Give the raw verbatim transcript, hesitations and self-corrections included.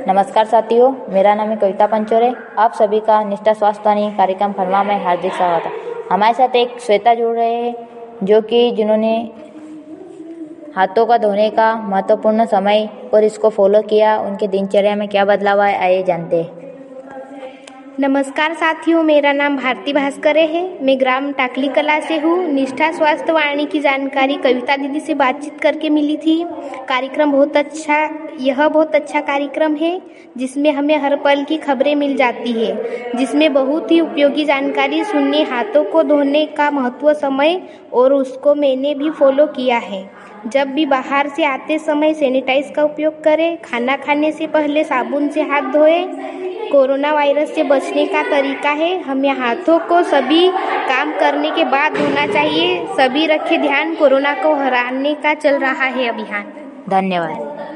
नमस्कार साथियों, मेरा नाम है कविता पंचोरे। आप सभी का निष्ठा स्वास्थ्य वाणी कार्यक्रम खंडवा में हार्दिक स्वागत है। हमारे साथ एक श्वेता जुड़ रहे हैं जो कि जिन्होंने हाथों का धोने का महत्वपूर्ण समय और इसको फॉलो किया, उनके दिनचर्या में क्या बदलाव आए, आइए जानते हैं। नमस्कार साथियों, मेरा नाम भारती भास्कर है। मैं ग्राम टाकली कला से हूँ। निष्ठा स्वास्थ्य वाणी की जानकारी कविता दीदी से बातचीत करके मिली थी। कार्यक्रम बहुत अच्छा यह बहुत अच्छा कार्यक्रम है जिसमें हमें हर पल की खबरें मिल जाती है, जिसमें बहुत ही उपयोगी जानकारी सुनने, हाथों को धोने का महत्व समय और उसको मैंने भी फॉलो किया है। जब भी बाहर से आते समय सैनिटाइज का उपयोग करें, खाना खाने से पहले साबुन से हाथ धोएं। कोरोना वायरस से बचने का तरीका है, हमें हाथों को सभी काम करने के बाद धोना चाहिए। सभी रखें ध्यान, कोरोना को हराने का चल रहा है अभियान। धन्यवाद।